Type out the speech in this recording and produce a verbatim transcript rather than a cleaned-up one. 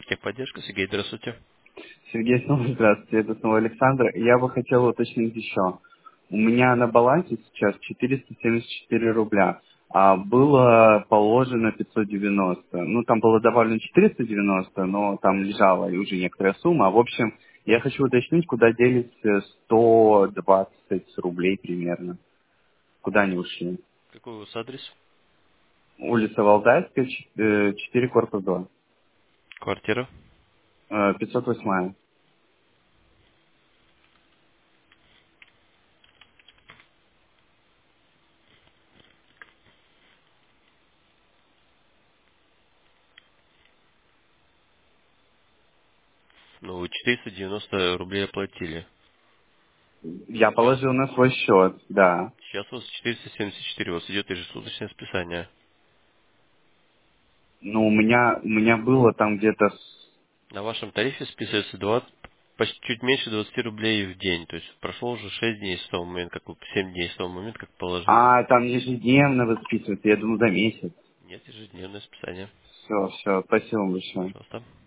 Техподдержка, Сергей, здравствуйте. Сергей, снова здравствуйте, это снова Александр. Я бы хотел уточнить еще. У меня на балансе сейчас четыреста семьдесят четыре рубля, а было положено пятьсот девяносто. Ну, там было добавлено четыреста девяносто, но там лежала и уже некоторая сумма. В общем, я хочу уточнить, куда делись э, сто двадцать рублей примерно. Куда они ушли? Какой у вас адрес? Улица Валдайская, ч- э, четыре, корпус два. Квартира? Э, пятьсот восемь. Ну, вы четыреста девяносто рублей оплатили. Я Сейчас, положил на свой счет, да. сейчас у вас четыреста семьдесят четыре, у вас идет ежесуточное списание. Ну, у меня, у меня было там где-то... с- На вашем тарифе списывается двадцать, почти чуть меньше двадцати рублей в день. То есть прошло уже шесть дней с того момента, как вы, семь дней с того момента, как положили. А, там ежедневно вы списываете, я думаю, за месяц. Нет, ежедневное списание. Все, все, спасибо большое. Пожалуйста.